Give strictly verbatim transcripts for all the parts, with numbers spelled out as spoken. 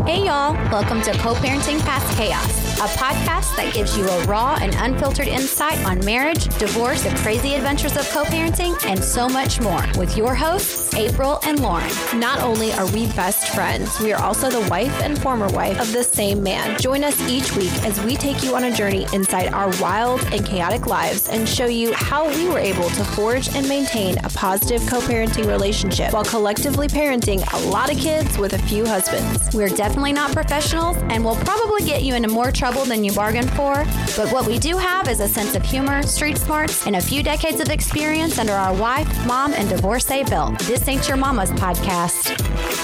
Hey y'all, welcome to Co-Parenting Past Chaos, a podcast that gives you a raw and unfiltered insight on marriage, divorce, the crazy adventures of co-parenting, and so much more with your hosts, April and Lauren. Not only are we best friends, we are also the wife and former wife of the same man. Join us each week as we take you on a journey inside our wild and chaotic lives and show you how we were able to forge and maintain a positive co-parenting relationship while collectively parenting a lot of kids with a few husbands. We're definitely not professionals and will probably get you into more trouble than you bargained for, but what we do have is a sense of humor, street smarts, and a few decades of experience under our wife, mom, and divorcee belt. This ain't your mama's podcast.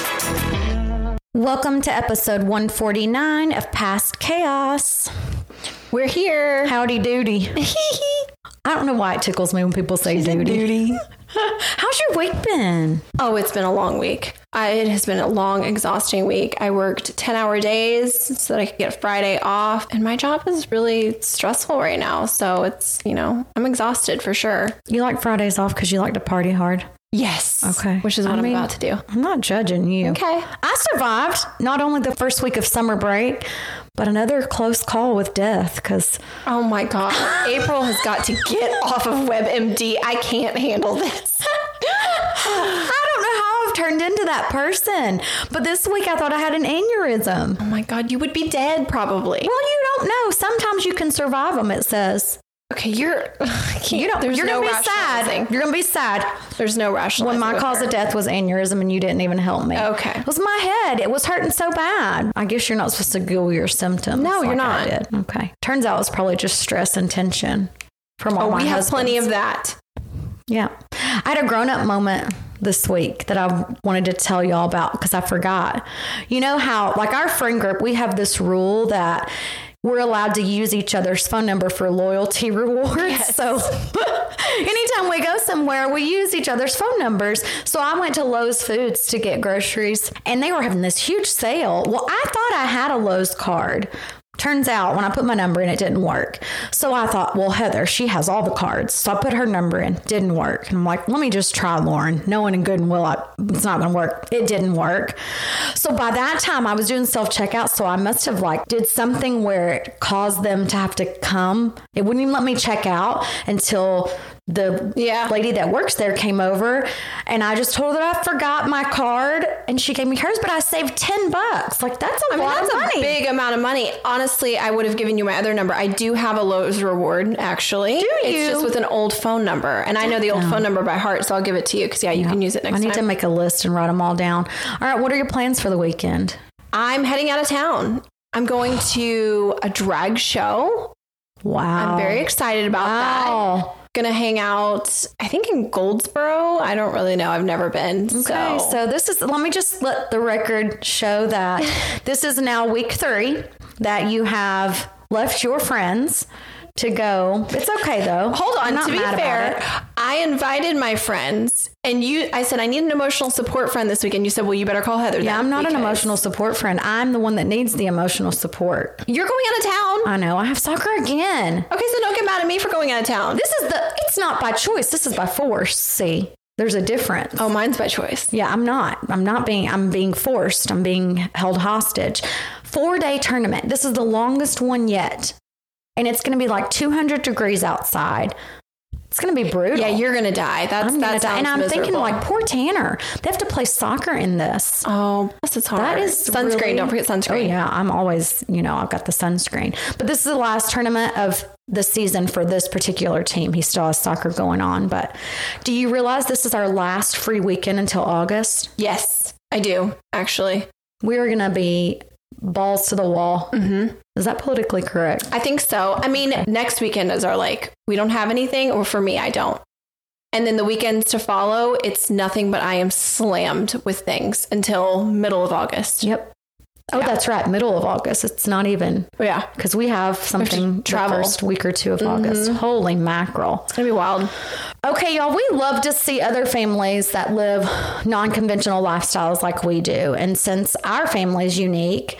Welcome to episode one forty-nine of Past Chaos. We're here. Howdy doody. I don't know why it tickles me when people say doody. Duty. How's your week been? Oh, it's been a long week. I, it has been a long, exhausting week. I worked ten-hour days so that I could get Friday off, and my job is really stressful right now. So it's, you know, I'm exhausted for sure. You like Fridays off because you like to party hard? Yes. Okay. Which is what I I'm mean, about to do. I'm not judging you. Okay. I survived not only the first week of summer break, but another close call with death because... Oh my God. April has got to get off of WebMD. I can't handle this. I don't know how I've turned into that person, but this week I thought I had an aneurysm. Oh my God. You would be dead probably. Well, you don't know. Sometimes you can survive them, it says. Okay, you're... I can't, You don't, there's you're no going to be sad. rationalizing. You're going to be sad. There's no rationalizing. When my with cause her. of death was aneurysm and you didn't even help me. Okay. It was my head. It was hurting so bad. I guess you're not supposed to Google your symptoms. No, you're like not. I did. Okay. Turns out it was probably just stress and tension from all Oh, my we have husbands. plenty of that. Yeah. I had a grown-up moment this week that I wanted to tell y'all about because I forgot. You know how, like our friend group, we have this rule that we're allowed to use each other's phone number for loyalty rewards. Yes. So anytime we go somewhere, we use each other's phone numbers. So I went to Lowe's Foods to get groceries and they were having this huge sale. Well, I thought I had a Lowe's card. Turns out when I put my number in, it didn't work. So I thought, well, Heather, she has all the cards. So I put her number in. Didn't work. And I'm like, let me just try Lauren. Knowing in good and will, I, it's not going to work. It didn't work. So by that time, I was doing self-checkout. So I must have like did something where it caused them to have to come. It wouldn't even let me check out until the Yeah. lady that works there came over. And I just told her that I forgot my card. And she gave me hers, but I saved ten bucks. Like, that's a I mean, lot that's of money. a big amount of money. Honestly, I would have given you my other number. I do have a Lowe's reward, actually. Do It's you? just with an old phone number. And I know the old phone number by heart, so I'll give it to you because, yeah, you can use it next I need time. to make a list and write them all down. All right, what are your plans for the weekend? I'm heading out of town. I'm going to a drag show. Wow. I'm very excited about that. Wow. Gonna hang out, I think in Goldsboro. I don't really know. I've never been. Okay, so. so this is, let me just let the record show that this is now week three that you have left your friends to go. It's okay though. Hold I'm on. not To be mad about fair, it. I invited my friends and you, I said, I need an emotional support friend this weekend. You said, well, you better call Heather. Yeah, then, I'm not an because emotional support friend. I'm the one that needs the emotional support. You're going out of town. I know. I have soccer again. Okay, so don't get mad at me for going out of town. This is the, it's not by choice. This is by force. See, there's a difference. Oh, mine's by choice. Yeah, I'm not. I'm not being, I'm being forced. I'm being held hostage. Four day tournament. This is the longest one yet. And it's going to be like two hundred degrees outside. It's going to be brutal. Yeah, you're going to die. That's, I'm gonna that die. And I'm sounds thinking miserable. like, poor Tanner. They have to play soccer in this. Oh, plus it's hard. That is sunscreen. really- Don't forget sunscreen. Oh, yeah. I'm always, you know, I've got the sunscreen. But this is the last tournament of the season for this particular team. He still has soccer going on. But do you realize this is our last free weekend until August? Yes, I do, actually. We're going to be balls to the wall. Mm-hmm. Is that politically correct? I think so. I mean, next weekend is our like, we don't have anything, or for me, I don't. And then the weekends to follow, it's nothing but I am slammed with things until middle of August. Yep. Oh, Yeah. that's right. Middle of August. It's not even Oh, yeah. because we have something the travel. first week or two of August. Holy mackerel. It's going to be wild. Okay, y'all, we love to see other families that live non-conventional lifestyles like we do. And since our family is unique,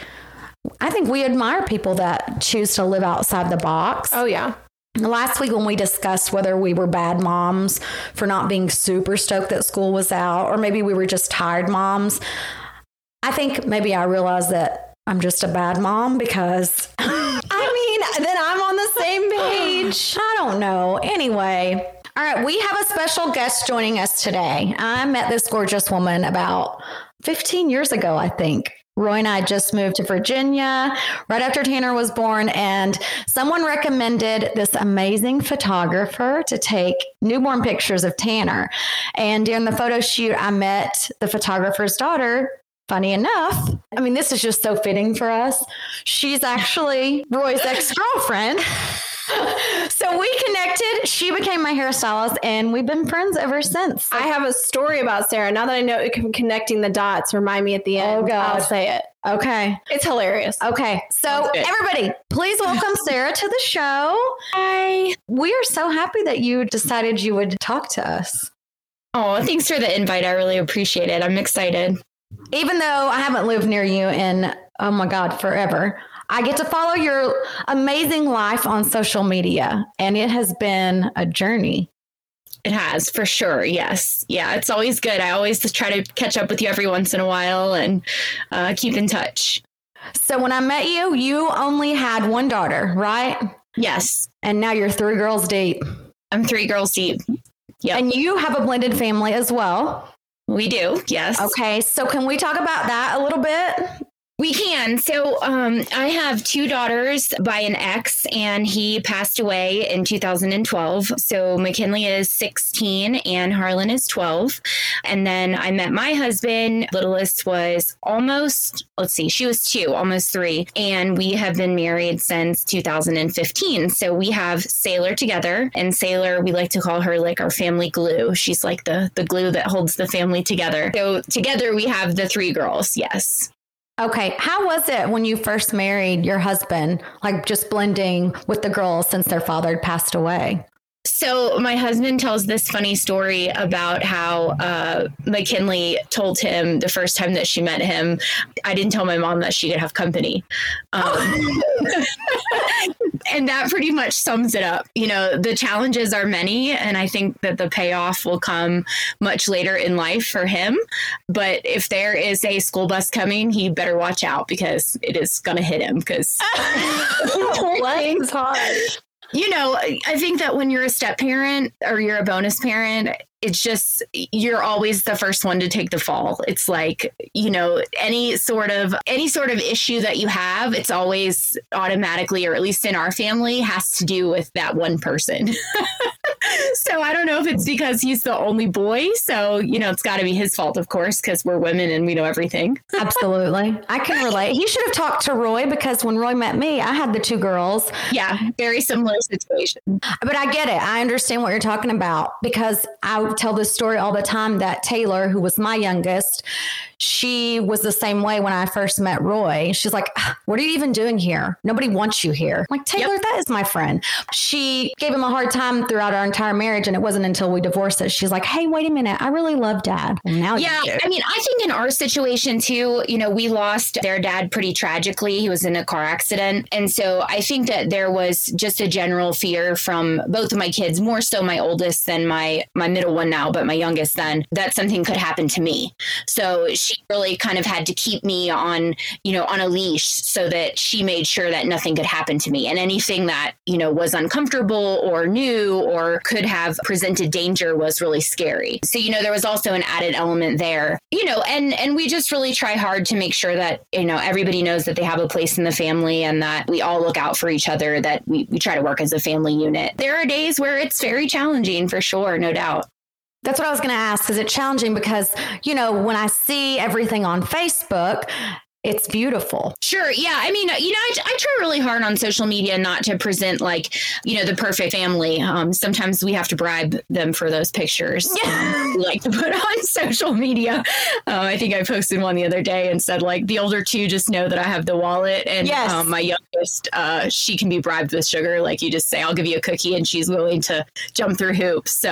I think we admire people that choose to live outside the box. Oh, yeah. Last week when we discussed whether we were bad moms for not being super stoked that school was out, or maybe we were just tired moms, I think maybe I realized that I'm just a bad mom because I mean, then I'm on the same page. I don't know. Anyway. All right. We have a special guest joining us today. I met this gorgeous woman about fifteen years ago, I think. Roy and I just moved to Virginia right after Tanner was born, and someone recommended this amazing photographer to take newborn pictures of Tanner. And during the photo shoot, I met the photographer's daughter. Funny enough, I mean, this is just so fitting for us. She's actually Roy's ex-girlfriend. So we connected. She became my hairstylist, and we've been friends ever since. I have a story about Sarah. Now that I know connecting the dots, remind me at the end. Oh, God. I'll say it. Okay. It's hilarious. Okay. So everybody, please welcome Sarah to the show. Hi. We are so happy that you decided you would talk to us. Oh, thanks for the invite. I really appreciate it. I'm excited. Even though I haven't lived near you in, oh my God, forever, I get to follow your amazing life on social media, and it has been a journey. It has, for sure. Yes. Yeah, it's always good. I always just try to catch up with you every once in a while and uh, keep in touch. So when I met you, you only had one daughter, right? Yes. And now you're three girls deep. I'm three girls deep. Yeah. And you have a blended family as well. We do. Yes. Okay. So can we talk about that a little bit? We can. So um, I have two daughters by an ex, and he passed away in two thousand twelve. So McKinley is sixteen and Harlan is twelve. And then I met my husband. Littlest was almost, let's see, she was two, almost three. And we have been married since two thousand fifteen. So we have Sailor together, and Sailor, we like to call her like our family glue. She's like the, the glue that holds the family together. So together we have the three girls. Yes. Okay. How was it when you first married your husband, like just blending with the girls since their father had passed away? So my husband tells this funny story about how uh, McKinley told him the first time that she met him, I didn't tell my mom that she could have company. Um, and that pretty much sums it up. You know, the challenges are many, and I think that the payoff will come much later in life for him. But if there is a school bus coming, he better watch out because it is going to hit him because Bless hard. You know, I think that when you're a step parent or you're a bonus parent, it's just you're always the first one to take the fall. It's like, you know, any sort of any sort of issue that you have, it's always automatically, or at least in our family, has to do with that one person. So I don't know if it's because he's the only boy. So, you know, it's got to be his fault, of course, because we're women and we know everything. Absolutely. I can relate. He should have talked to Roy because when Roy met me, I had the two girls. Yeah, very similar situation. But I get it. I understand what you're talking about because I would tell this story all the time that Taylor, who was my youngest, she was the same way when I first met Roy. She's like, what are you even doing here? Nobody wants you here. I'm like, Taylor, yep. That is my friend. She gave him a hard time throughout our entire marriage. And it wasn't until we divorced that she's like, hey, wait a minute. I really love Dad. And now yeah, you do. I mean, I think in our situation, too, you know, we lost their dad pretty tragically. He was in a car accident. And so I think that there was just a general fear from both of my kids, more so my oldest than my my middle one now, but my youngest then, that something could happen to me. So she really kind of had to keep me on, you know, on a leash so that she made sure that nothing could happen to me. And anything that, you know, was uncomfortable or new or could have presented danger was really scary. So, you know, there was also an added element there, you know, and, and we just really try hard to make sure that, you know, everybody knows that they have a place in the family and that we all look out for each other, that we, we try to work as a family unit. There are days where it's very challenging, for sure, no doubt. That's what I was going to ask. Is it challenging? Because, you know, when I see everything on Facebook, it's beautiful. Sure. Yeah. I mean, you know, I, I try really hard on social media not to present like, you know, the perfect family. Um, sometimes we have to bribe them for those pictures. Yeah. Um, we like to put on social media. Um, I think I posted one the other day and said, like, the older two just know that I have the wallet. And yes. um, my youngest, uh, she can be bribed with sugar. Like you just say, I'll give you a cookie, and she's willing to jump through hoops. So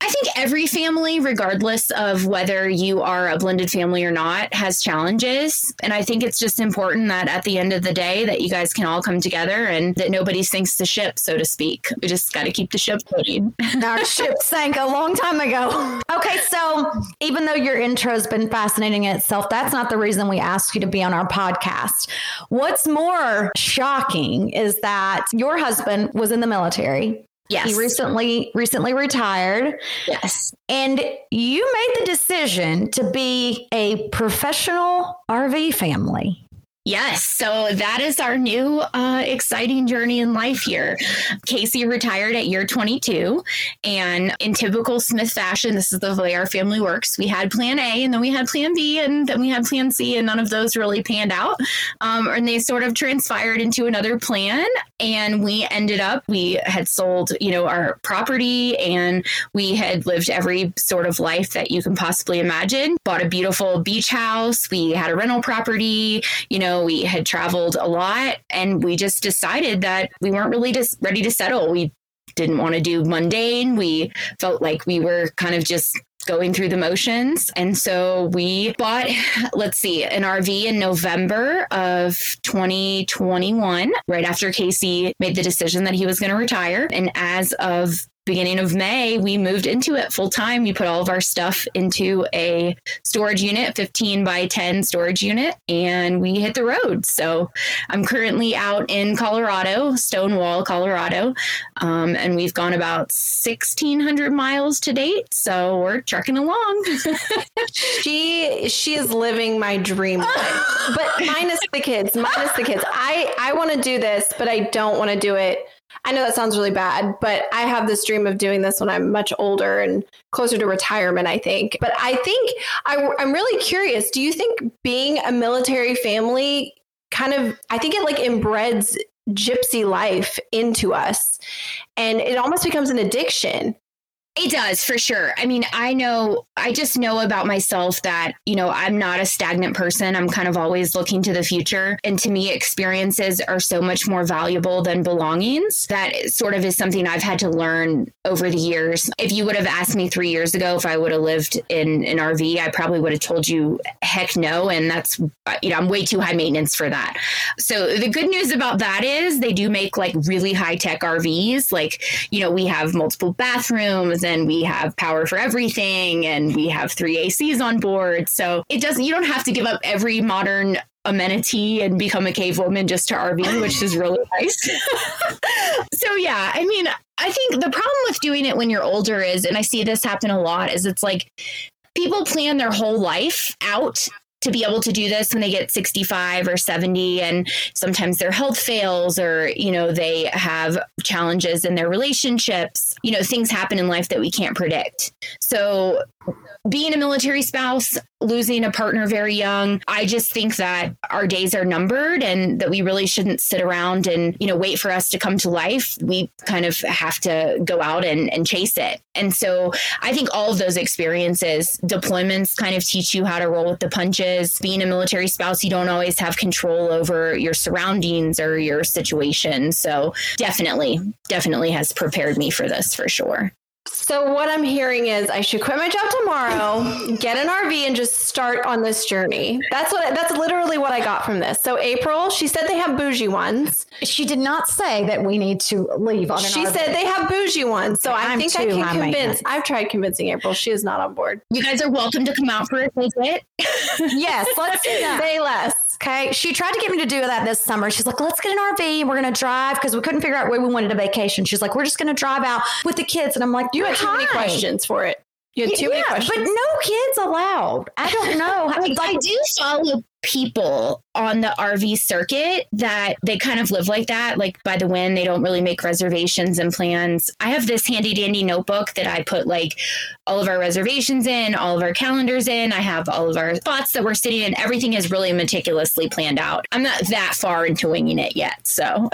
I think every family, regardless of whether you are a blended family or not, has challenges. And I think it's just important that at the end of the day that you guys can all come together and that nobody sinks the ship, so to speak. We just got to keep the ship floating. Our ship sank a long time ago. Okay, so even though your intro's been fascinating in itself, that's not the reason we asked you to be on our podcast. What's more shocking is that your husband was in the military. Yes. He recently recently retired. Yes. And you made the decision to be a professional R V family. Yes. So that is our new uh, exciting journey in life here. Casey retired at year twenty-two. And in typical Smith fashion, this is the way our family works. We had plan A and then we had plan B and then we had plan C, and none of those really panned out. Um, and they sort of transpired into another plan. And we ended up, we had sold, you know, our property, and we had lived every sort of life that you can possibly imagine. Bought a beautiful beach house. We had a rental property, you know, we had traveled a lot, and we just decided that we weren't really just ready to settle. We didn't want to do mundane. We felt like we were kind of just going through the motions. And so we bought, let's see, an R V in November of twenty twenty-one, right after Casey made the decision that he was going to retire. And as of beginning of May, we moved into it full time. We put all of our stuff into a storage unit, fifteen by ten storage unit, and we hit the road. So I'm currently out in Colorado, Stonewall, Colorado, um, and we've gone about sixteen hundred miles to date. So we're trucking along. she she is living my dream life, but minus the kids, minus the kids. I I want to do this, but I don't want to do it. I know that sounds really bad, but I have this dream of doing this when I'm much older and closer to retirement, I think. But I think I, I'm really curious. Do you think being a military family kind of, I think it like inbreds gypsy life into us, and it almost becomes an addiction? It does, for sure. I mean, I know, I just know about myself that, you know, I'm not a stagnant person. I'm kind of always looking to the future. And to me, experiences are so much more valuable than belongings. That sort of is something I've had to learn over the years. If you would have asked me three years ago if I would have lived in an R V, I probably would have told you, heck no. And that's, you know, I'm way too high maintenance for that. So the good news about that is they do make like really high tech R Vs. Like, you know, we have multiple bathrooms, and we have power for everything, and we have three A Cs on board. So it doesn't, you don't have to give up every modern amenity and become a cave woman just to R V, which is really nice. So yeah, I mean, I think the problem with doing it when you're older is, and I see this happen a lot, is it's like people plan their whole life out to be able to do this when they get sixty-five or seventy, and sometimes their health fails, or, you know, they have challenges in their relationships. You know, things happen in life that we can't predict. So being a military spouse, losing a partner very young, I just think that our days are numbered, and that we really shouldn't sit around and, you know, wait for us to come to life. We kind of have to go out and, and chase it. And so I think all of those experiences, deployments kind of teach you how to roll with the punches. Being a military spouse, you don't always have control over your surroundings or your situation. So definitely, definitely has prepared me for this, for sure. So what I'm hearing is I should quit my job tomorrow, get an R V, and just start on this journey. That's what. That's literally what I got from this. So April, she said they have bougie ones. She did not say that we need to leave on an She R V. said they have bougie ones. So I I'm think I too can high convince. maintenance. I've tried convincing April. She is not on board. You guys are welcome to come out for a visit. Yes, let's do that. Say less. Okay. She tried to get me to do that this summer. She's like, let's get an R V and we're going to drive, because we couldn't figure out where we wanted a vacation. She's like, we're just going to drive out with the kids. And I'm like, You had too many hi. questions for it. You had too yeah, many questions. but no kids allowed. I don't know. Like, I do follow people on the R V circuit that they kind of live like that, like by the wind. They don't really make reservations and plans. I have this handy dandy notebook that I put like all of our reservations in, all of our calendars in. I have all of our spots that we're sitting in. Everything is really meticulously planned out. I'm not that far into winging it yet. So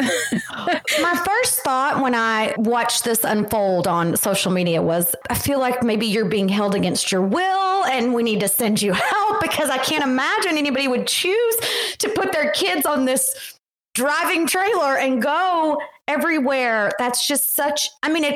My first thought when I watched this unfold on social media was, I feel like maybe you're being held against your will and we need to send you help, because I can't imagine anybody would choose to put their kids on this driving trailer and go everywhere. That's just such, I mean, it,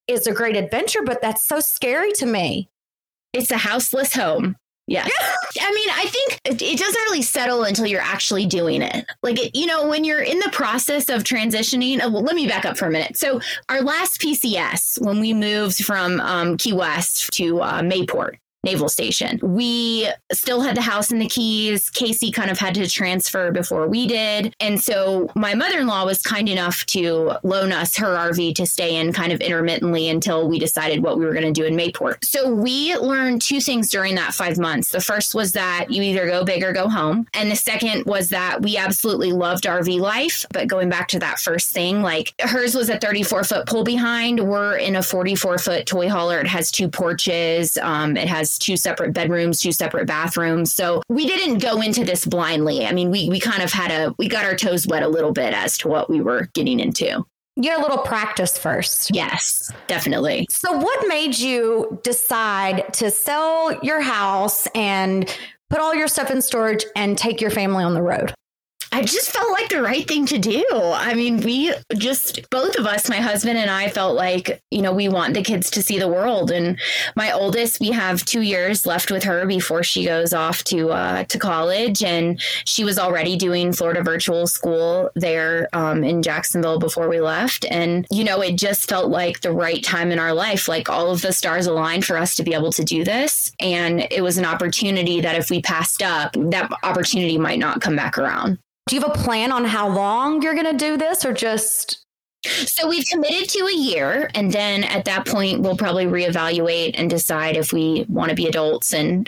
is a great adventure, but that's so scary to me. It's a houseless home. Yeah. I mean, I think it, it doesn't really settle until you're actually doing it. Like, it, you know, when you're in the process of transitioning, uh, well, let me back up for a minute. So our last P C S, when we moved from um, Key West to uh, Mayport Naval Station, we still had the house and the keys. Casey kind of had to transfer before we did. And so my mother-in-law was kind enough to loan us her R V to stay in kind of intermittently until we decided what we were going to do in Mayport. So we learned two things during that five months. The first was that you either go big or go home. And the second was that we absolutely loved R V life. But going back to that first thing, like hers was a thirty-four foot pull behind. We're in a forty-four foot toy hauler. It has two porches. Um, it has two separate bedrooms, two separate bathrooms. So we didn't go into this blindly. I mean, we we kind of had a, we got our toes wet a little bit as to what we were getting into. You had a little practice first. Yes, definitely. So what made you decide to sell your house and put all your stuff in storage and take your family on the road? I just felt like the right thing to do. I mean, we just, both of us, my husband and I, felt like, you know, we want the kids to see the world. And my oldest, we have two years left with her before she goes off to uh, to college. And she was already doing Florida virtual school there um, in Jacksonville before we left. And, you know, it just felt like the right time in our life, like all of the stars aligned for us to be able to do this. And it was an opportunity that if we passed up, that opportunity might not come back around. Do you have a plan on how long you're going to do this, or just? So we've committed to a year, and then at that point, we'll probably reevaluate and decide if we want to be adults and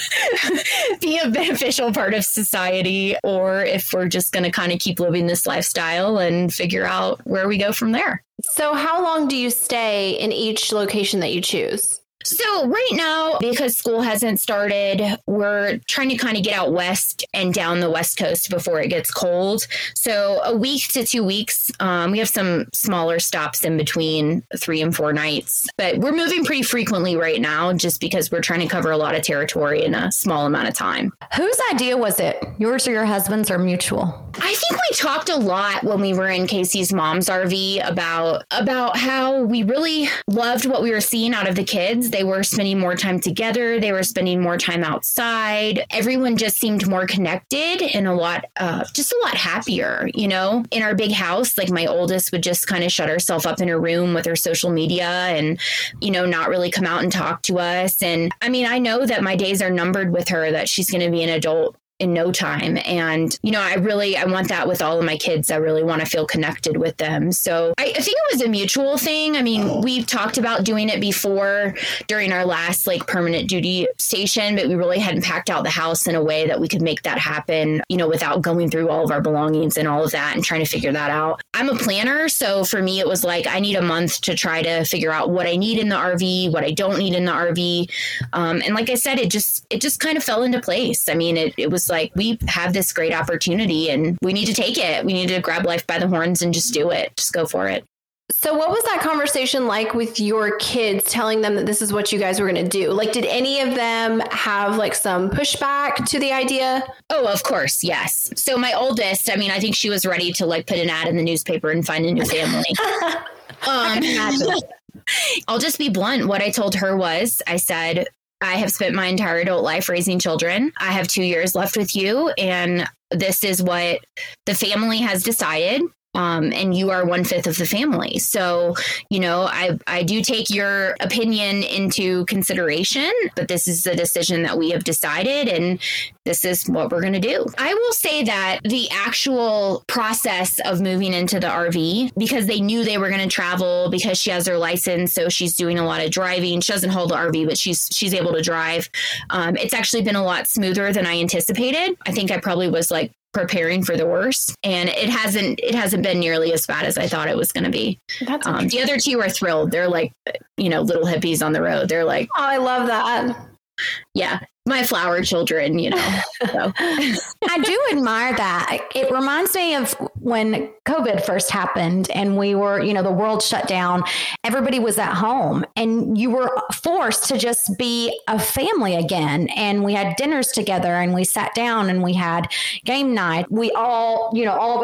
be a beneficial part of society, or if we're just going to kind of keep living this lifestyle and figure out where we go from there. So how long do you stay in each location that you choose? So right now, because school hasn't started, we're trying to kind of get out west and down the West Coast before it gets cold. So a week to two weeks, um, we have some smaller stops in between three and four nights. But we're moving pretty frequently right now just because we're trying to cover a lot of territory in a small amount of time. Whose idea was it? Yours or your husband's, or mutual? I think we talked a lot when we were in Casey's mom's R V about, about how we really loved what we were seeing out of the kids. They were spending more time together. They were spending more time outside. Everyone just seemed more connected and a lot, uh, just a lot happier, you know. In our big house, like my oldest would just kind of shut herself up in her room with her social media and, you know, not really come out and talk to us. And I mean, I know that my days are numbered with her, that she's going to be an adult in no time. And, you know, I really, I want that with all of my kids. I really want to feel connected with them. So I, I think it was a mutual thing. I mean, we've talked about doing it before during our last like permanent duty station, but we really hadn't packed out the house in a way that we could make that happen, you know, without going through all of our belongings and all of that and trying to figure that out. I'm a planner. So for me, it was like, I need a month to try to figure out what I need in the R V, what I don't need in the R V. Um, and like I said, it just, it just kind of fell into place. I mean, it, it was like, we have this great opportunity and we need to take it. We need to grab life by the horns and just do it. Just go for it. So what was that conversation like with your kids, telling them that this is what you guys were going to do? Like, did any of them have like some pushback to the idea? Oh, of course. Yes. So my oldest, I mean, I think she was ready to like put an ad in the newspaper and find a new family. um, I can imagine. I'll just be blunt. What I told her was, I said, I have spent my entire adult life raising children. I have two years left with you, and this is what the family has decided. Um, and you are one fifth of the family. So, you know, I, I do take your opinion into consideration, but this is the decision that we have decided, and this is what we're going to do. I will say that the actual process of moving into the R V, because they knew they were going to travel, because she has her license, so she's doing a lot of driving. She doesn't hold the R V, but she's she's able to drive. Um, it's actually been a lot smoother than I anticipated. I think I probably was like preparing for the worst, and it hasn't it hasn't been nearly as bad as I thought it was going to be. That's um, the other two are thrilled. They're like, you know, little hippies on the road. They're like, oh, I love that. Yeah, my flower children, you know. So. I do admire that. It reminds me of when COVID first happened and we were, you know, the world shut down. Everybody was at home and you were forced to just be a family again. And we had dinners together and we sat down and we had game night. We all, you know, all of us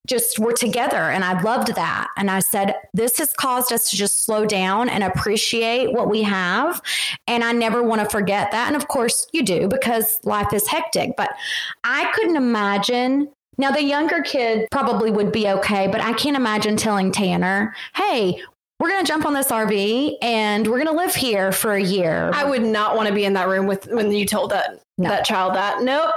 just were together. And I loved that. And I said, this has caused us to just slow down and appreciate what we have. And I never want to forget that. And of course you do, because life is hectic. But I couldn't imagine. Now, the younger kid probably would be okay, but I can't imagine telling Tanner, hey, we're going to jump on this R V and we're going to live here for a year. I would not want to be in that room with when you told that no. that child that. Nope.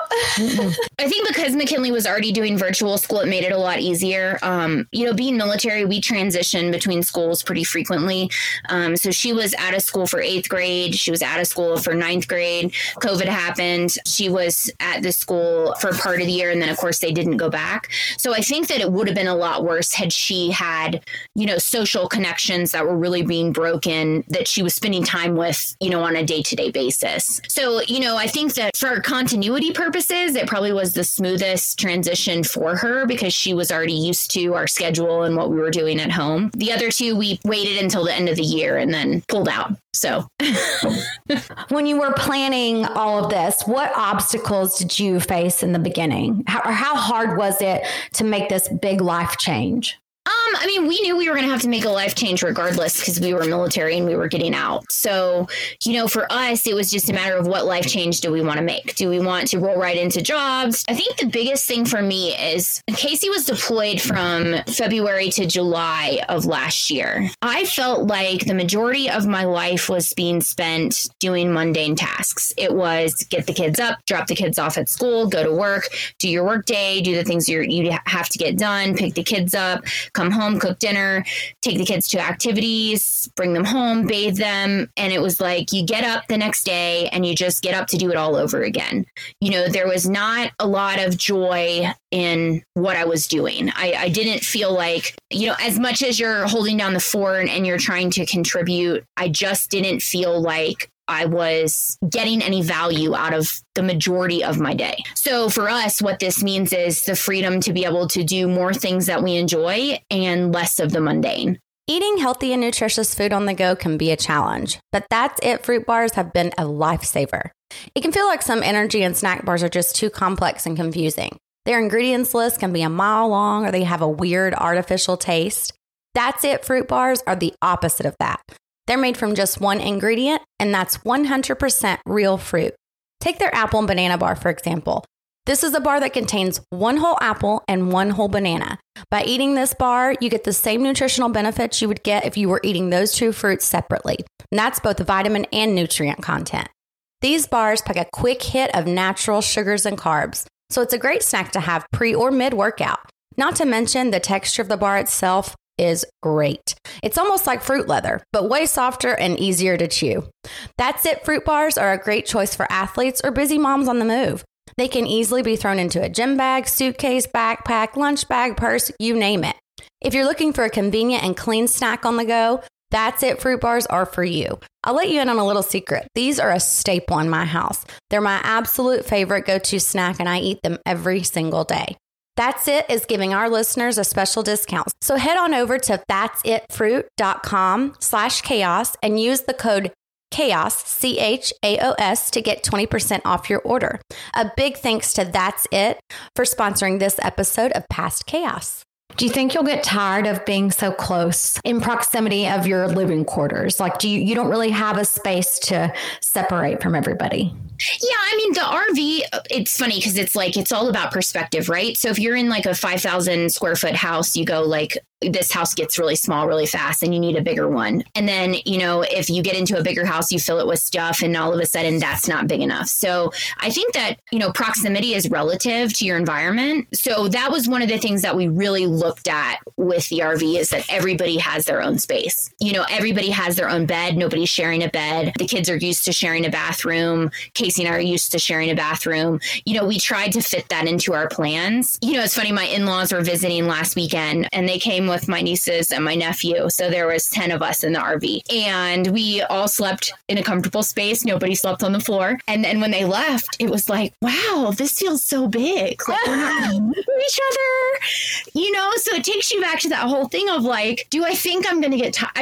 I think because McKinley was already doing virtual school, it made it a lot easier. Um, you know, being military, we transition between schools pretty frequently. Um, so she was out of school for eighth grade. She was out of school for ninth grade. COVID happened. She was at the school for part of the year. And then, of course, they didn't go back. So I think that it would have been a lot worse had she had, you know, social connections that were really being broken that she was spending time with, you know, on a day-to-day basis. So, you know, I think that for continuity purposes, it probably was the smoothest transition for her because she was already used to our schedule and what we were doing at home. The other two, we waited until the end of the year and then pulled out. So when you were planning all of this, what obstacles did you face in the beginning? How, or how hard was it to make this big life change? Um, I mean, we knew we were going to have to make a life change regardless because we were military and we were getting out. So, you know, for us, it was just a matter of what life change do we want to make? Do we want to roll right into jobs? I think the biggest thing for me is Casey was deployed from February to July of last year. I felt like the majority of my life was being spent doing mundane tasks. It was get the kids up, drop the kids off at school, go to work, do your work day, do the things you're, you have to get done, pick the kids up, come home, cook dinner, take the kids to activities, bring them home, bathe them. And it was like you get up the next day and you just get up to do it all over again. You know, there was not a lot of joy in what I was doing. I, I didn't feel like, you know, as much as you're holding down the fort and you're trying to contribute, I just didn't feel like I was getting any value out of the majority of my day. So for us, what this means is the freedom to be able to do more things that we enjoy and less of the mundane. Eating healthy and nutritious food on the go can be a challenge, but That's It fruit bars have been a lifesaver. It can feel like some energy and snack bars are just too complex and confusing. Their ingredients list can be a mile long or they have a weird artificial taste. That's It fruit bars are the opposite of that. They're made from just one ingredient, and that's one hundred percent real fruit. Take their apple and banana bar, for example. This is a bar that contains one whole apple and one whole banana. By eating this bar, you get the same nutritional benefits you would get if you were eating those two fruits separately. And that's both vitamin and nutrient content. These bars pack a quick hit of natural sugars and carbs, so it's a great snack to have pre or mid-workout. Not to mention the texture of the bar itself is great. It's almost like fruit leather, but way softer and easier to chew. That's It fruit bars are a great choice for athletes or busy moms on the move. They can easily be thrown into a gym bag, suitcase, backpack, lunch bag, purse, you name it. If you're looking for a convenient and clean snack on the go, That's It fruit bars are for you. I'll let you in on a little secret. These are a staple in my house. They're my absolute favorite go-to snack, and I eat them every single day. That's It is giving our listeners a special discount. So head on over to that'sitfruit.com slash chaos and use the code chaos, C H A O S, to get twenty percent off your order. A big thanks to That's It for sponsoring this episode of Past Chaos. Do you think you'll get tired of being so close in proximity of your living quarters? Like, do you, you don't really have a space to separate from everybody? Yeah, I mean, the R V, it's funny because it's like, it's all about perspective, right? So if you're in like a five thousand square foot house, you go like, this house gets really small really fast and you need a bigger one. And then, you know, if you get into a bigger house, you fill it with stuff and all of a sudden that's not big enough. So I think that, you know, proximity is relative to your environment. So that was one of the things that we really looked at with the R V is that everybody has their own space. You know, everybody has their own bed. Nobody's sharing a bed. The kids are used to sharing a bathroom. Casey and I are used to sharing a bathroom. You know, we tried to fit that into our plans. You know, it's funny. My in-laws were visiting last weekend and they came with my nieces and my nephew. So there was ten of us in the R V and we all slept in a comfortable space. Nobody slept on the floor. And then when they left, it was like, wow, this feels so big. Like we're not near each other, you know? So it takes you back to that whole thing of like, do I think I'm going to get tired? I mean,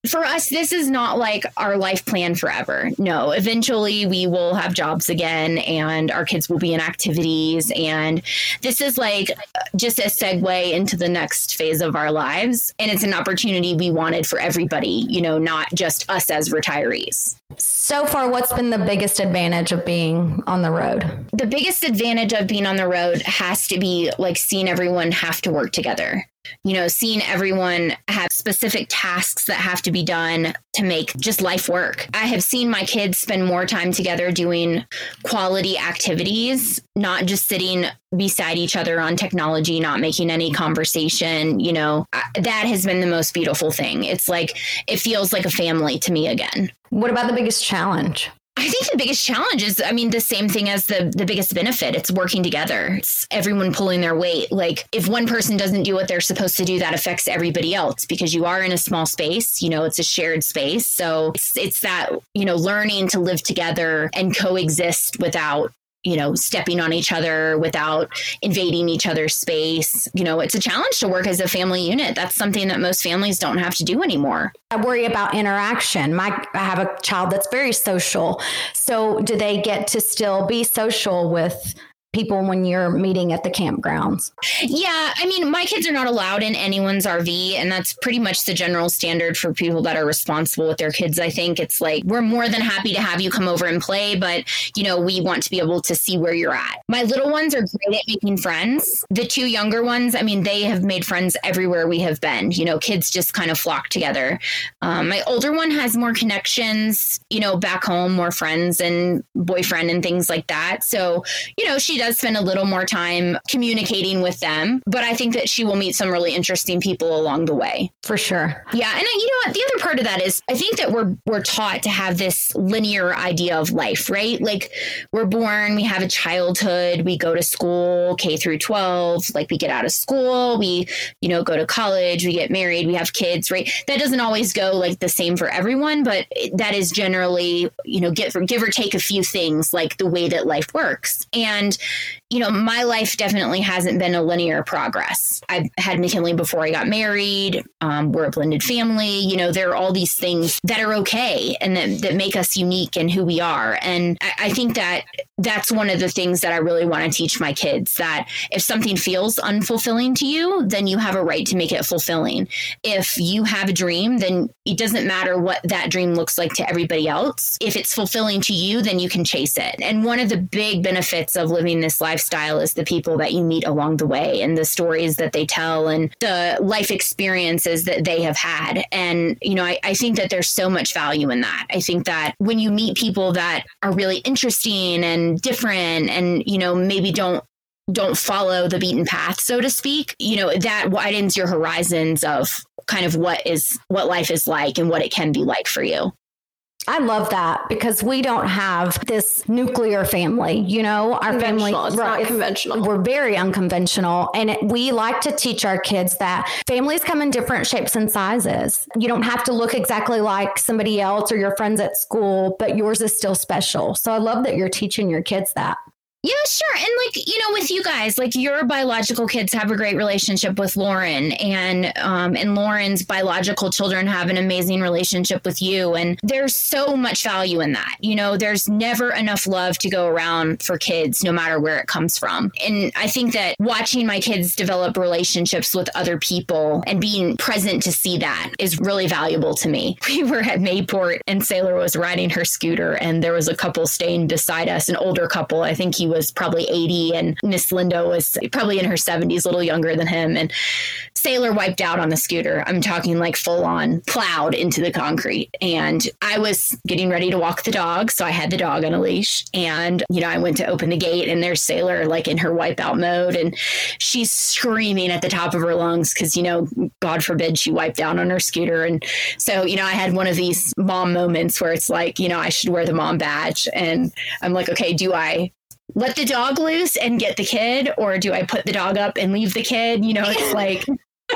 For us, this is not like our life plan forever. No, eventually we will have jobs again and our kids will be in activities. And this is like just a segue into the next phase of our lives. And it's an opportunity we wanted for everybody, you know, not just us as retirees. So far, what's been the biggest advantage of being on the road? The biggest advantage of being on the road has to be like seeing everyone have to work together. You know, seeing everyone have specific tasks that have to be done to make just life work. I have seen my kids spend more time together doing quality activities, not just sitting beside each other on technology, not making any conversation. You know, that has been the most beautiful thing. It's like, it feels like a family to me again. What about the biggest challenge? I think the biggest challenge is, I mean, the same thing as the, the biggest benefit. It's working together. It's everyone pulling their weight. Like if one person doesn't do what they're supposed to do, that affects everybody else because you are in a small space, you know, it's a shared space. So it's, it's that, you know, learning to live together and coexist without, you know, stepping on each other, without invading each other's space. You know, it's a challenge to work as a family unit. That's something that most families don't have to do anymore. I worry about interaction. My, I have a child that's very social. So do they get to still be social with people when you're meeting at the campgrounds? Yeah. I mean, my kids are not allowed in anyone's R V, and that's pretty much the general standard for people that are responsible with their kids. I think it's like, we're more than happy to have you come over and play, but, you know, we want to be able to see where you're at. My little ones are great at making friends. The two younger ones, I mean, they have made friends everywhere we have been. You know, kids just kind of flock together. Um, my older one has more connections, you know, back home, more friends and boyfriend and things like that. So, you know, she does spend a little more time communicating with them, but I think that she will meet some really interesting people along the way. For sure. Yeah. And you know what? The other part of that is I think that we're, we're taught to have this linear idea of life, right? Like we're born, we have a childhood, we go to school, K through twelve, like we get out of school, we, you know, go to college, we get married, we have kids, right? That doesn't always go like the same for everyone, but that is generally, you know, give, give or take a few things like the way that life works. And you know, my life definitely hasn't been a linear progress. I've had McKinley before I got married. Um, we're a blended family. You know, there are all these things that are okay and that, that make us unique in who we are. And I, I think that that's one of the things that I really want to teach my kids, that if something feels unfulfilling to you, then you have a right to make it fulfilling. If you have a dream, then it doesn't matter what that dream looks like to everybody else. If it's fulfilling to you, then you can chase it. And one of the big benefits of living this lifestyle is the people that you meet along the way and the stories that they tell and the life experiences that they have had. And, you know, I, I think that there's so much value in that. I think that when you meet people that are really interesting and different and, you know, maybe don't don't follow the beaten path, so to speak, you know, that widens your horizons of kind of what is what life is like and what it can be like for you. I love that because we don't have this nuclear family, you know, our family, it's right, not conventional. We're very unconventional. And it, we like to teach our kids that families come in different shapes and sizes. You don't have to look exactly like somebody else or your friends at school, but yours is still special. So I love that you're teaching your kids that. Yeah, sure. And like, you know, with you guys, like your biological kids have a great relationship with Lauren and um, and Lauren's biological children have an amazing relationship with you. And there's so much value in that. You know, there's never enough love to go around for kids, no matter where it comes from. And I think that watching my kids develop relationships with other people and being present to see that is really valuable to me. We were at Mayport and Sailor was riding her scooter and there was a couple staying beside us, an older couple. I think he was probably eighty and Miss Linda was probably in her seventies, a little younger than him. And Sailor wiped out on the scooter. I'm talking like full on plowed into the concrete. And I was getting ready to walk the dog. So I had the dog on a leash and, you know, I went to open the gate and there's Sailor like in her wipeout mode. And she's screaming at the top of her lungs because, you know, God forbid she wiped out on her scooter. And so, you know, I had one of these mom moments where it's like, you know, I should wear the mom badge. And I'm like, okay, do I let the dog loose and get the kid, or do I put the dog up and leave the kid? You know, it's like,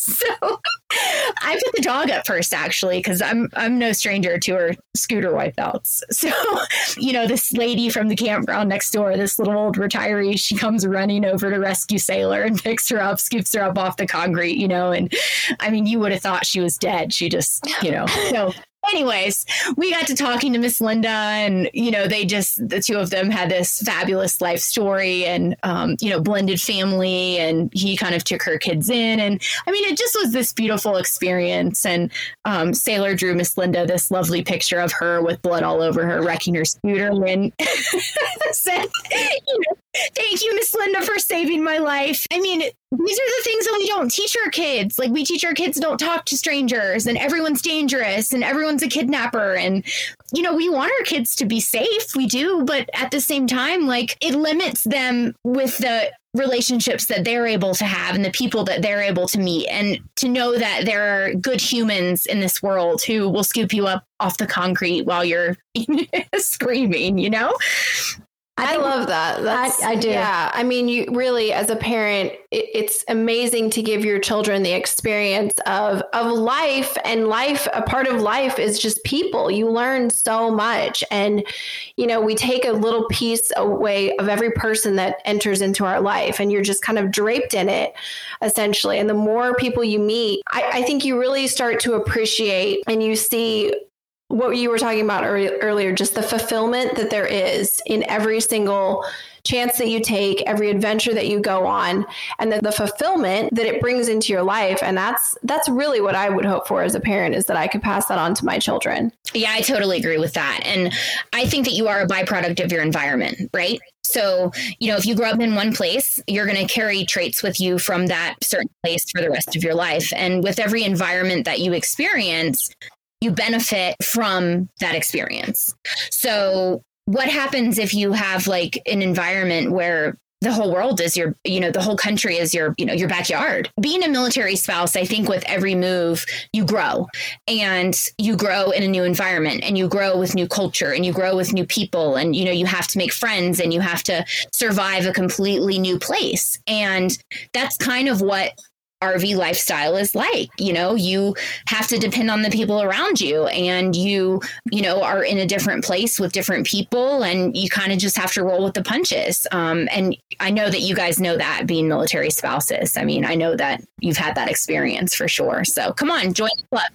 So I put the dog up first, actually, because I'm I'm no stranger to her scooter wipeouts. So, you know, this lady from the campground next door, this little old retiree, she comes running over to rescue Sailor and picks her up, scoops her up off the concrete, you know, and I mean, you would have thought she was dead. She just, you know, so. Anyways, we got to talking to Miss Linda, and, you know, they just, the two of them had this fabulous life story and, um, you know, blended family, and he kind of took her kids in. And I mean, it just was this beautiful experience. And um, Sailor drew Miss Linda this lovely picture of her with blood all over her, wrecking her scooter, and said, you know, thank you, Miss Linda, for saving my life. I mean, these are the things that we don't teach our kids. Like, we teach our kids don't talk to strangers, and everyone's dangerous, and everyone's a kidnapper. And, you know, we want our kids to be safe. We do. But at the same time, like, it limits them with the relationships that they're able to have and the people that they're able to meet, and to know that there are good humans in this world who will scoop you up off the concrete while you're screaming, you know? I, I love that. That's, I, I do. Yeah. I mean, you really, as a parent, it, it's amazing to give your children the experience of, of life, and life, a part of life is just people. You learn so much. And, you know, we take a little piece away of every person that enters into our life, and you're just kind of draped in it, essentially. And the more people you meet, I, I think you really start to appreciate, and you see what you were talking about earlier, just the fulfillment that there is in every single chance that you take, every adventure that you go on, and the, the fulfillment that it brings into your life. And that's that's really what I would hope for as a parent, is that I could pass that on to my children. Yeah, I totally agree with that. And I think that you are a byproduct of your environment, right? So, you know, if you grow up in one place, you're going to carry traits with you from that certain place for the rest of your life. And with every environment that you experience, you benefit from that experience. So what happens if you have like an environment where the whole world is your, you know, the whole country is your, you know, your backyard? Being a military spouse, I think with every move, you grow, and you grow in a new environment, and you grow with new culture, and you grow with new people. And, you know, you have to make friends, and you have to survive a completely new place. And that's kind of what R V lifestyle is like. You know, you have to depend on the people around you, and you, you know, are in a different place with different people, and you kind of just have to roll with the punches. Um, and I know that you guys know that, being military spouses. I mean, I know that you've had that experience for sure. So come on, join the club.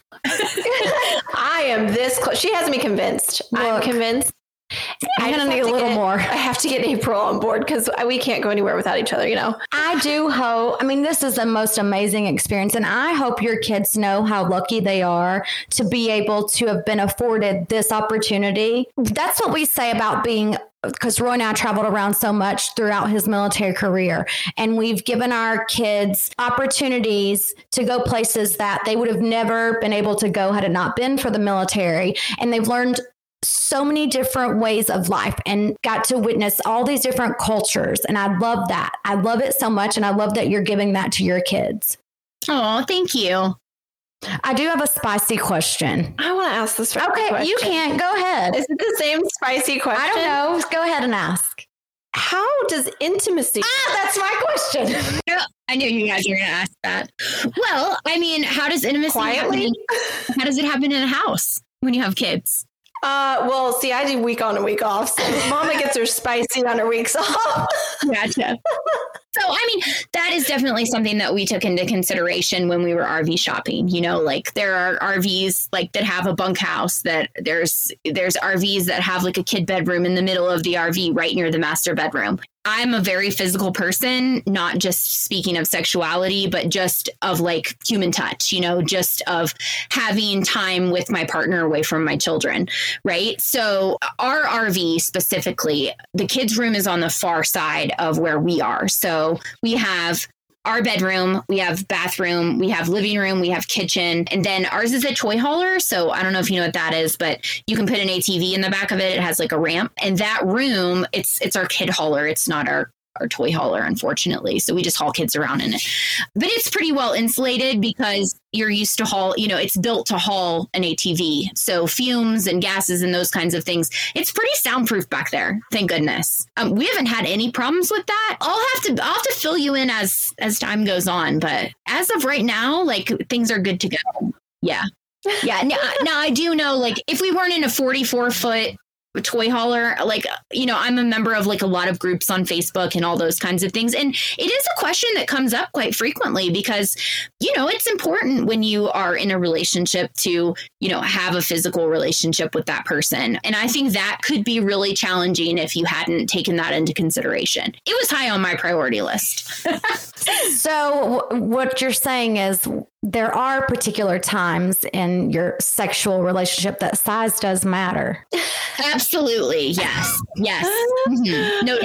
I am this close. She has me convinced. Look, I'm convinced. I'm going to need a little get, more. I have to get April on board, because we can't go anywhere without each other, you know? I do hope, I mean, this is the most amazing experience. And I hope your kids know how lucky they are to be able to have been afforded this opportunity. That's what we say about being, because Roy and I traveled around so much throughout his military career, and we've given our kids opportunities to go places that they would have never been able to go had it not been for the military. And they've learned so many different ways of life and got to witness all these different cultures. And I love that. I love it so much. And I love that you're giving that to your kids. Oh, thank you. I do have a spicy question. I want to ask this. Okay, question. You can. Go ahead. Is it the same spicy question? I don't know. Go ahead and ask. How does intimacy... Ah, that's my question. I knew you guys were going to ask that. Well, I mean, how does intimacy Quietly? happen? How does it happen in a house when you have kids? Uh, well, see, I do week on and week off. So Mama gets her spicy on her weeks off. Gotcha. So, I mean, that is definitely something that we took into consideration when we were R V shopping. You know, like there are R Vs like that have a bunkhouse, that there's there's R Vs that have like a kid bedroom in the middle of the R V right near the master bedroom. I'm a very physical person, not just speaking of sexuality, but just of like human touch, you know, just of having time with my partner away from my children. Right. So our R V specifically, the kids' room is on the far side of where we are. So we have our bedroom, we have bathroom, we have living room, we have kitchen, and then ours is a toy hauler. So I don't know if you know what that is, but you can put an A T V in the back of it. It has like a ramp, and that room, it's it's our kid hauler. It's not our our toy hauler, unfortunately. So we just haul kids around in it. But it's pretty well insulated because you're used to haul, you know, it's built to haul an A T V. So fumes and gases and those kinds of things. It's pretty soundproof back there. Thank goodness. Um, we haven't had any problems with that. I'll have to, I'll have to fill you in as, as time goes on. But as of right now, like things are good to go. Yeah. Yeah. Now, now I do know, like, if we weren't in a forty-four foot toy hauler, like, you know, I'm a member of like a lot of groups on Facebook and all those kinds of things. And it is a question that comes up quite frequently because, you know, it's important when you are in a relationship to, you know, have a physical relationship with that person. And I think that could be really challenging if you hadn't taken that into consideration. It was high on my priority list. So w- what you're saying is there are particular times in your sexual relationship that size does matter. Absolutely. Yes. Yes. Mm-hmm. No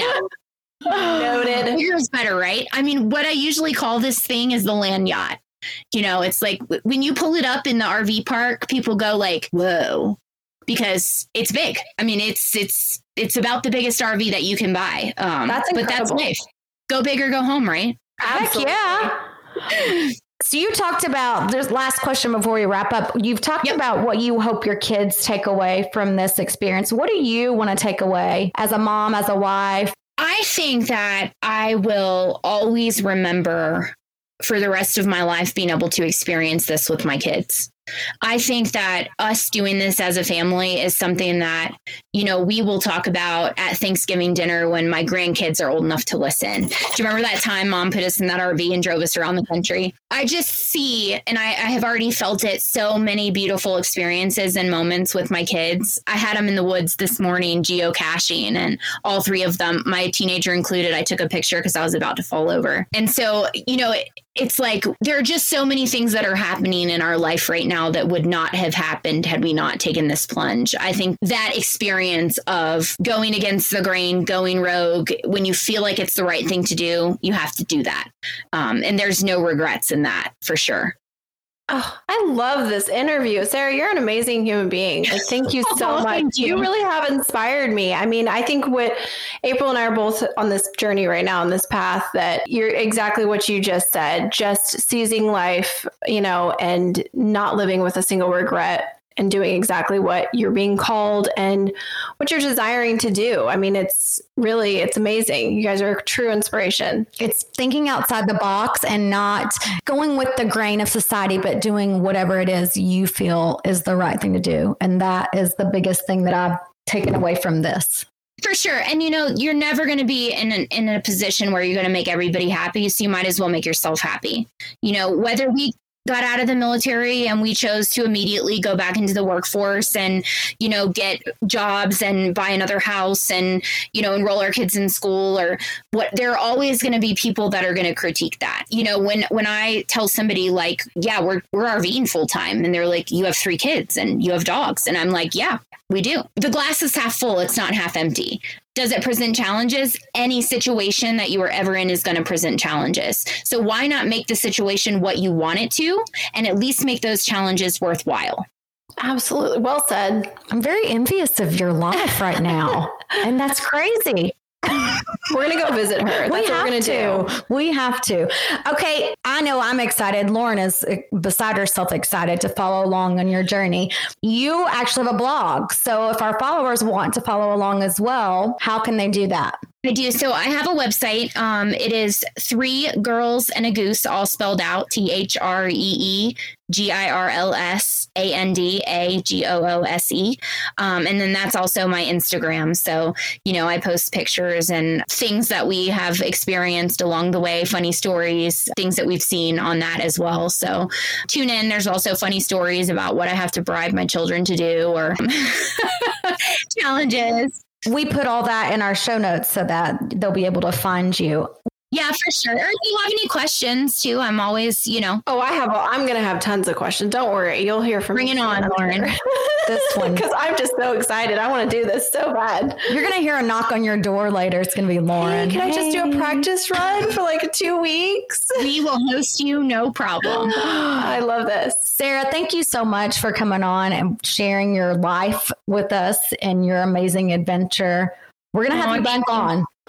doubt. Noted. Bigger's better, right? I mean, what I usually call this thing is the land yacht. You know, it's like when you pull it up in the R V park, people go like, whoa, because it's big. I mean, it's it's it's about the biggest R V that you can buy. Um, that's incredible. But that's life. Go big or go home, right? Absolutely. Heck yeah. So you talked about, there's last question before we wrap up. You've talked yep. about what you hope your kids take away from this experience. What do you want to take away as a mom, as a wife? I think that I will always remember for the rest of my life being able to experience this with my kids. I think that us doing this as a family is something that, you know, we will talk about at Thanksgiving dinner when my grandkids are old enough to listen. Do you remember that time mom put us in that R V and drove us around the country? I just see, and I, I have already felt it, so many beautiful experiences and moments with my kids. I had them in the woods this morning geocaching, and all three of them, my teenager included, I took a picture because I was about to fall over. And so, you know, it, it's like there are just so many things that are happening in our life right now that would not have happened had we not taken this plunge. I think that experience of going against the grain, going rogue, when you feel like it's the right thing to do, you have to do that. Um, and there's no regrets in that, for sure. Oh, I love this interview. Sarah, you're an amazing human being. Like, thank you so oh, much. You. you really have inspired me. I mean, I think what April and I are both on this journey right now, on this path, that you're exactly what you just said, just seizing life, you know, and not living with a single regret and doing exactly what you're being called and what you're desiring to do. I mean, it's really, it's amazing. You guys are a true inspiration. It's thinking outside the box and not going with the grain of society, but doing whatever it is you feel is the right thing to do. And that is the biggest thing that I've taken away from this. For sure. And, you know, you're never going to be in, an, in a position where you're going to make everybody happy. So you might as well make yourself happy. You know, whether we got out of the military and we chose to immediately go back into the workforce and, you know, get jobs and buy another house and, you know, enroll our kids in school or what, there are always going to be people that are going to critique that. You know, when, when I tell somebody like, yeah, we're, we're RVing full time, and they're like, you have three kids and you have dogs. And I'm like, yeah, we do. The glass is half full. It's not half empty. Does it present challenges? Any situation that you are ever in is going to present challenges. So why not make the situation what you want it to and at least make those challenges worthwhile? Absolutely. Well said. I'm very envious of your life right now. And that's crazy. We're going to go visit her. That's we what have we're going to do. We have to. Okay. I know I'm excited. Lauren is beside herself excited to follow along on your journey. You actually have a blog. So if our followers want to follow along as well, how can they do that? I do. So I have a website. Um, it is Three Girls and a Goose, all spelled out, T H R E E G I R L S A N D A G O O S E. Um, and then that's also my Instagram. So, you know, I post pictures and things that we have experienced along the way, funny stories, things that we've seen on that as well. So tune in. There's also funny stories about what I have to bribe my children to do or challenges. We put all that in our show notes so that they'll be able to find you. Yeah, for sure. Or if you have any questions too, I'm always, you know. Oh, I have, I'm going to have tons of questions. Don't worry. You'll hear from me. Bring it on, Lauren. This one. Because I'm just so excited. I want to do this so bad. You're going to hear a knock on your door later. It's going to be Lauren. Hey, can hey. I just do a practice run for like two weeks? We will host you. No problem. I love this. Sarah, thank you so much for coming on and sharing your life with us and your amazing adventure. We're going to have oh, you back on.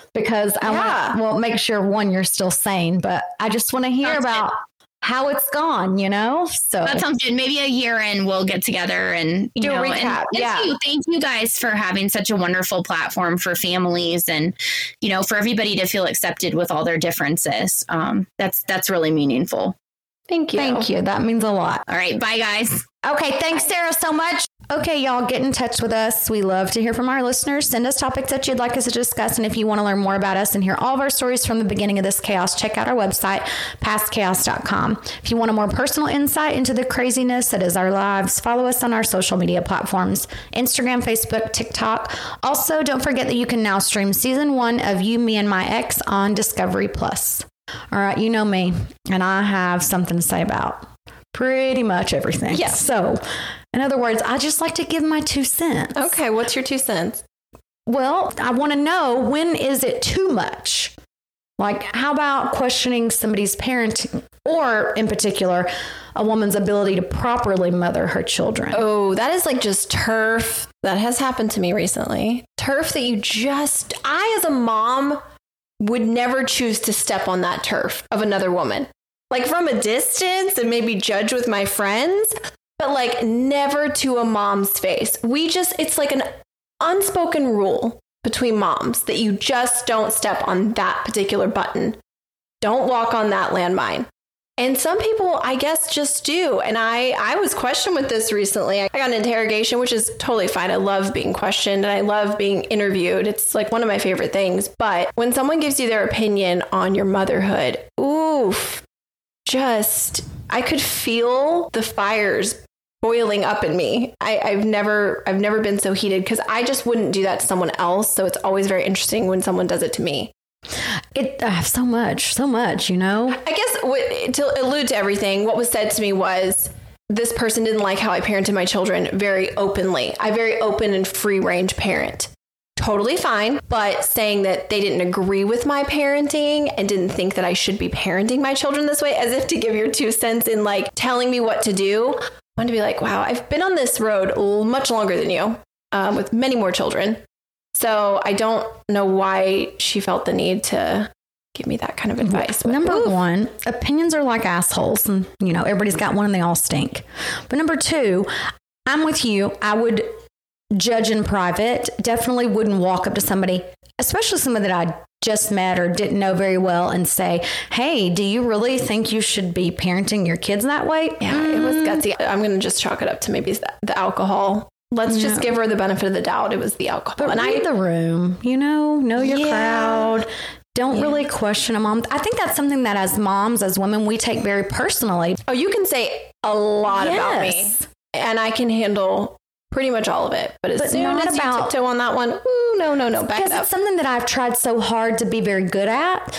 because I Yeah. want, well, make sure one, you're still sane, but I just want to hear Sounds about how it's gone, you know? So That sounds good. Maybe a year in, we'll get together and you Do a know, recap. and thank Yeah. you, thank you guys for having such a wonderful platform for families and you know for everybody to feel accepted with all their differences. Um, that's that's really meaningful. Thank you. thank you. That means a lot. All right, bye guys. Okay, thanks, Sarah, so much. Okay, y'all, get in touch with us. We love to hear from our listeners. Send us topics that you'd like us to discuss. And if you want to learn more about us and hear all of our stories from the beginning of this chaos, check out our website, past chaos dot com. If you want a more personal insight into the craziness that is our lives, follow us on our social media platforms, Instagram, Facebook, TikTok. Also, don't forget that you can now stream season one of You, Me, and My Ex on Discovery Plus. All right, you know me, and I have something to say about pretty much everything. Yes. So, in other words, I just like to give my two cents. Okay, what's your two cents? Well, I want to know, when is it too much? Like, how about questioning somebody's parenting, or in particular, a woman's ability to properly mother her children? Oh, that is like just turf. That has happened to me recently. Turf that you just, I as a mom would never choose to step on that turf of another woman. Like from a distance and maybe judge with my friends, but like never to a mom's face. We just, it's like an unspoken rule between moms that you just don't step on that particular button. Don't walk on that landmine. And some people, I guess, just do. And I, I was questioned with this recently. I got an interrogation, which is totally fine. I love being questioned and I love being interviewed. It's like one of my favorite things. But when someone gives you their opinion on your motherhood, oof, just, I could feel the fires boiling up in me. I, I've never, I've never been so heated because I just wouldn't do that to someone else. So it's always very interesting when someone does it to me. It uh, so much, so much, you know? I guess what, to allude to everything, what was said to me was this person didn't like how I parented my children very openly. I very open and free range parent. Totally fine. But saying that they didn't agree with my parenting and didn't think that I should be parenting my children this way, as if to give your two cents in like telling me what to do. I wanted to be like, wow, I've been on this road much longer than you, um, with many more children. So I don't know why she felt the need to give me that kind of advice. But, Number oof. one, opinions are like assholes, and you know, everybody's got one and they all stink. But number two, I'm with you. I would judge in private. Definitely wouldn't walk up to somebody, especially somebody that I just met or didn't know very well, and say, hey, do you really think you should be parenting your kids that way? Yeah, mm. It was gutsy. I'm going to just chalk it up to maybe the, the alcohol. Let's yeah. just give her the benefit of the doubt. It was the alcohol. But and read I, the room, you know, know your yeah. crowd. Don't yeah. really question a mom. I think that's something that as moms, as women, we take very personally. Oh, you can say a lot yes. about me, and I can handle pretty much all of it. But as but soon not as about, you tiptoe on that one, ooh, no, no, no, back because up. It's something that I've tried so hard to be very good at.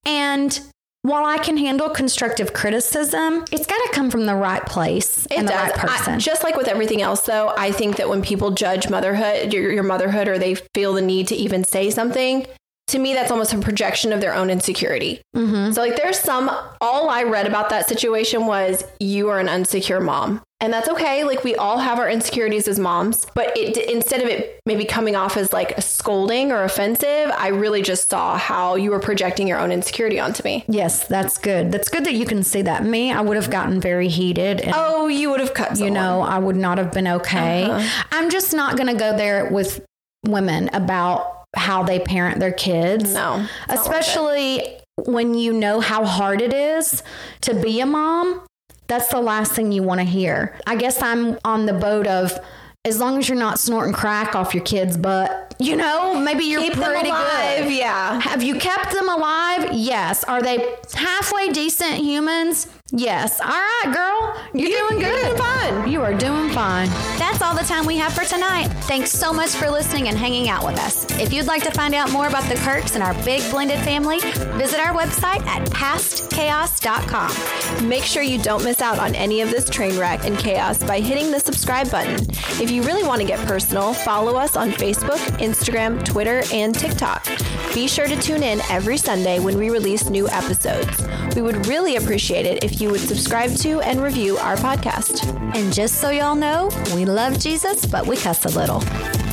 And while I can handle constructive criticism, it's got to come from the right place it and the does. right person. I, just like with everything else, though, I think that when people judge motherhood, your, your motherhood, or they feel the need to even say something, to me, that's almost a projection of their own insecurity. Mm-hmm. So like there's some, all I read about that situation was you are an insecure mom. And that's okay. Like we all have our insecurities as moms, but it, instead of it maybe coming off as like a scolding or offensive, I really just saw how you were projecting your own insecurity onto me. Yes, that's good. That's good that you can see that. Me, I would have gotten very heated. And, oh, you would have cut someone. You know, I would not have been okay. Uh-huh. I'm just not going to go there with women about how they parent their kids. No. Especially when you know how hard it is to be a mom. That's the last thing you want to hear. I guess I'm on the boat of, as long as you're not snorting crack off your kids' butt, you know, maybe you're Keep pretty them alive, good. Yeah. Have you kept them alive? Yes. Are they halfway decent humans? Yes. All right, girl. You're you, doing good. You're doing fine. You are doing fine. That's all the time we have for tonight. Thanks so much for listening and hanging out with us. If you'd like to find out more about the Kirks and our big blended family, visit our website at past chaos dot com. Make sure you don't miss out on any of this train wreck and chaos by hitting the subscribe button. If you really want to get personal, follow us on Facebook, Instagram, Twitter, and TikTok. Be sure to tune in every Sunday when we release new episodes. We would really appreciate it if you would subscribe to and review our podcast. And just so y'all know, we love Jesus, but we cuss a little.